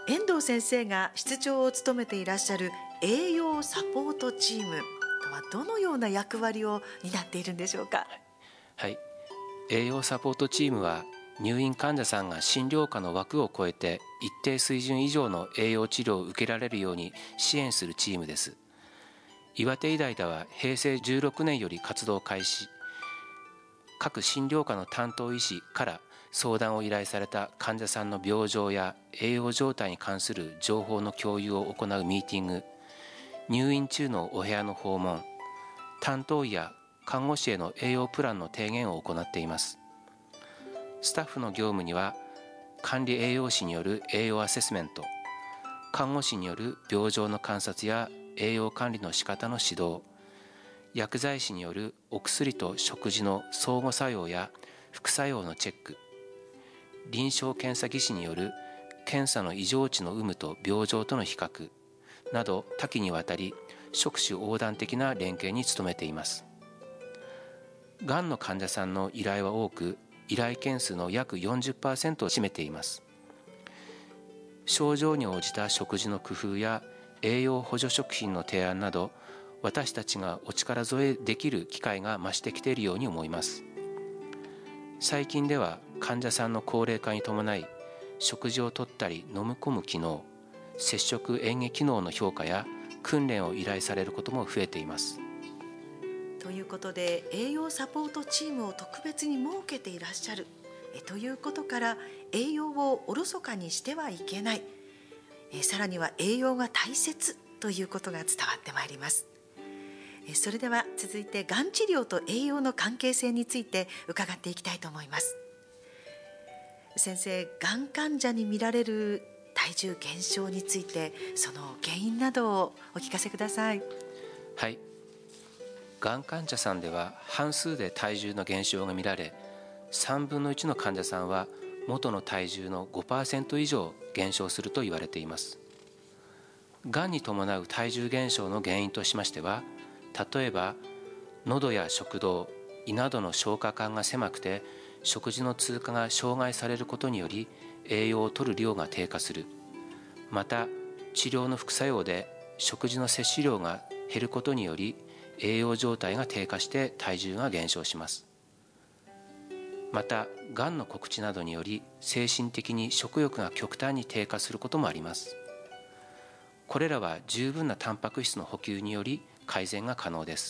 遠藤先生が室長を務めていらっしゃる栄養サポートチームとはどのような役割を担っているんでしょうか。 はい、栄養サポートチームは入院患者さんが診療科の枠を超えて一定水準以上の栄養治療を受けられるように支援するチームです。岩手医大では平成16年より活動開始。各診療科の担当医師から相談を依頼された患者さんの病状や栄養状態に関する情報の共有を行うミーティング、入院中のお部屋の訪問、担当医や看護師への栄養プランの提言を行っています。スタッフの業務には管理栄養士による栄養アセスメント、看護師による病状の観察や栄養管理の仕方の指導、薬剤師によるお薬と食事の相互作用や副作用のチェック、臨床検査技師による検査の異常値の有無と病状との比較など多岐にわたり職種横断的な連携に努めています。がんの患者さんの依頼は多く、依頼件数の約 40% を占めています。症状に応じた食事の工夫や栄養補助食品の提案など、私たちがお力添えできる機会が増してきているように思います。最近では患者さんの高齢化に伴い、食事をとったり飲み込む機能、接触嚥下機能の評価や訓練を依頼されることも増えています。 ということで、栄養サポートチームを特別に設けていらっしゃるということから、栄養をおろそかにしてはいけない、さらには栄養が大切ということが伝わってまいります。それでは続いて、がん治療と栄養の関係性について伺っていきたいと思います。先生、がん患者に見られる体重減少について、その原因などをお聞かせください。 はい、がん患者さんでは半数で体重の減少が見られ、3分の1の患者さんは元の体重の 5% 以上減少すると言われています。がんに伴う体重減少の原因としましては、例えば喉や食道、胃などの消化管が狭くて食事の通過が障害されることにより栄養を摂る量が低下する。また治療の副作用で食事の摂取量が減ることにより栄養状態が低下して体重が減少します。またがんの告知などにより精神的に食欲が極端に低下することもあります。これらは十分なタンパク質の補給により改善が可能です。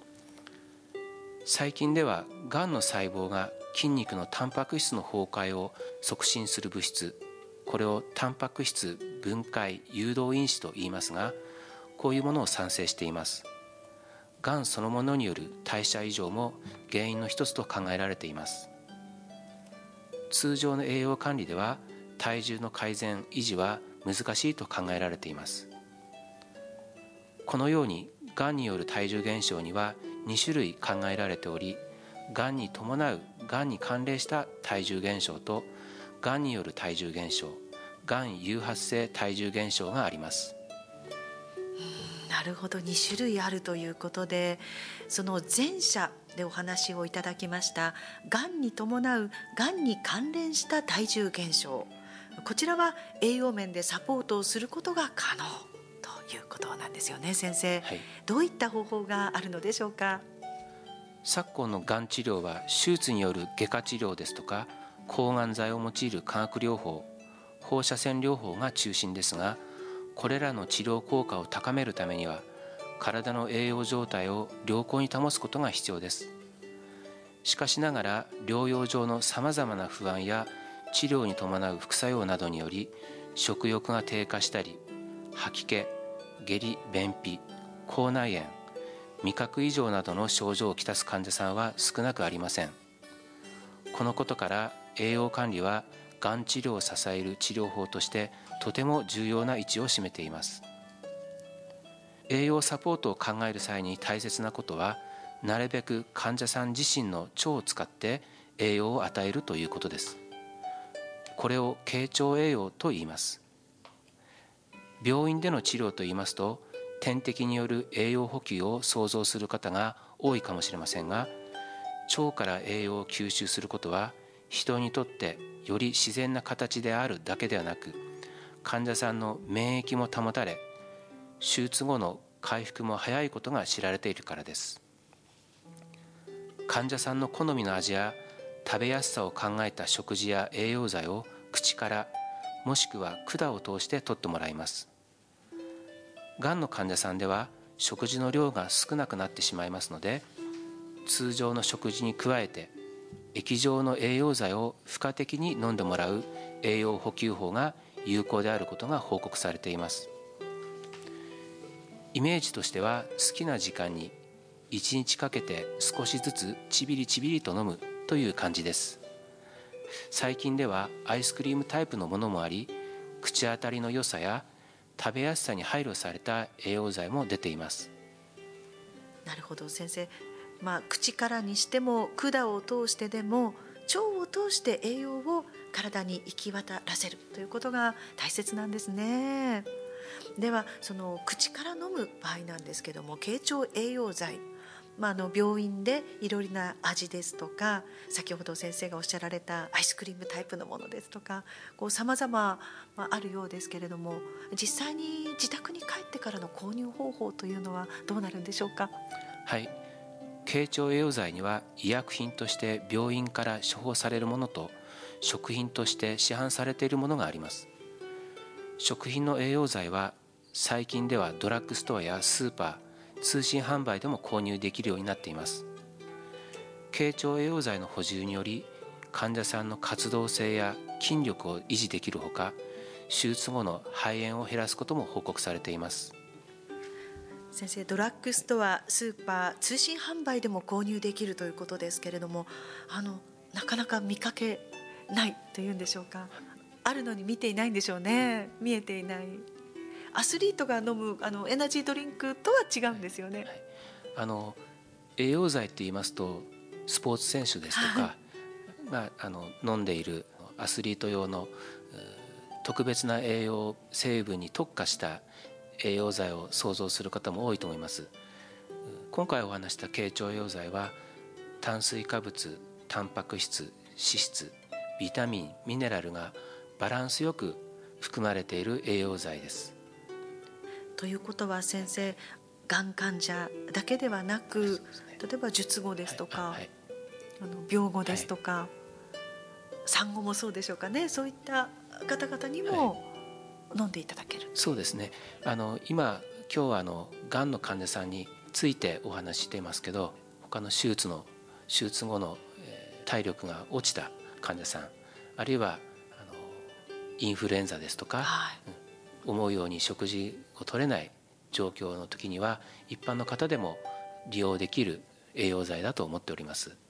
最近ではがんの細胞が筋肉のタンパク質の崩壊を促進する物質、これをタンパク質分解誘導因子と言いますが、こういうものを産生しています。がんそのものによる代謝異常も原因の一つと考えられています。通常の栄養管理では体重の改善維持は難しいと考えられています。このようにがんによる体重減少には2種類考えられており、がんに伴うがんに関連した体重減少と、がんによる体重減少、がん誘発性体重減少があります。 なるほど、2種類あるということで、その前者でお話をいただきましたがんに伴うがんに関連した体重減少、こちらは栄養面でサポートをすることが可能ということなんですよね、先生。 はい、 どういった方法があるのでしょうか。 昨今のがん治療は手術による外科治療ですとか、抗がん剤を用いる化学療法、放射線療法が中心ですが、これらの治療効果を高めるためには体の栄養状態を良好に保つことが必要です。しかしながら療養上のさまざまな不安や治療に伴う副作用などにより食欲が低下したり、吐き気、下痢、便秘、口内炎、味覚異常などの症状をきたす患者さんは少なくありません。このことから栄養管理はがん治療を支える治療法としてとても重要な位置を占めています。栄養サポートを考える際に大切なことは、なるべく患者さん自身の腸を使って栄養を与えるということです。これを経腸栄養と言います。病院での治療といいますと、点滴による栄養補給を想像する方が多いかもしれませんが、腸から栄養を吸収することは人にとってより自然な形であるだけではなく、 患者さんの免疫も保たれ、手術後の回復も早いことが知られているからです。患者さんの好みの味や食べやすさを考えた食事や栄養剤を口からもしくは管を通して取ってもらいます。がんの患者さんでは食事の量が少なくなってしまいますので、通常の食事に加えて液状の栄養剤を付加的に飲んでもらう栄養補給法が有効であることが報告されています。イメージとしては、好きな時間に1日かけて少しずつちびりちびりと飲むという感じです。最近ではアイスクリームタイプのものもあり、口当たりの良さや食べやすさに配慮された栄養剤も出ています。 なるほど先生、口からにしても管を通してでも腸を通して栄養を体に行き渡らせるということが大切なんですね。ではその口から飲む場合なんですけども、経腸栄養剤、病院でいろいろな味ですとか、先ほど先生がおっしゃられたアイスクリームタイプのものですとか、様々あるようですけれども、実際に自宅に帰ってからの購入方法というのはどうなるんでしょうか。 はい、経腸栄養剤には医薬品として病院から処方されるものと食品として市販されているものがあります。食品の栄養剤は最近ではドラッグストアやスーパー、通信販売でも購入できるようになっています。経腸栄養剤の補充により患者さんの活動性や筋力を維持できるほか、手術後の肺炎を減らすことも報告されています。 先生、ドラッグストア、スーパー、通信販売でも購入できるということですけれども、なかなか見かけないというんでしょうか。あるのに見ていないんでしょうね。見えていない。アスリートが飲むエナジードリンクとは違うんですよね。 栄養剤って言いますとスポーツ選手ですとか、飲んでいるアスリート用の特別な栄養成分に特化した栄養剤を想像する方も多いと思います。今回お話した経腸栄養剤は炭水化物、タンパク質、脂質、ビタミン、ミネラルがバランスよく含まれている栄養剤です。 ということは先生、がん患者だけではなく、例えば術後ですとか、病後ですとか、産後もそうでしょうかね、そういった方々にも飲んでいただける。 そうですね。今日はがんの患者さんについてお話ししていますけど、他の手術後の体力が落ちた患者さん、あるいはインフルエンザですとか、思うように食事を取れない状況の時には一般の方でも利用できる栄養剤だと思っております。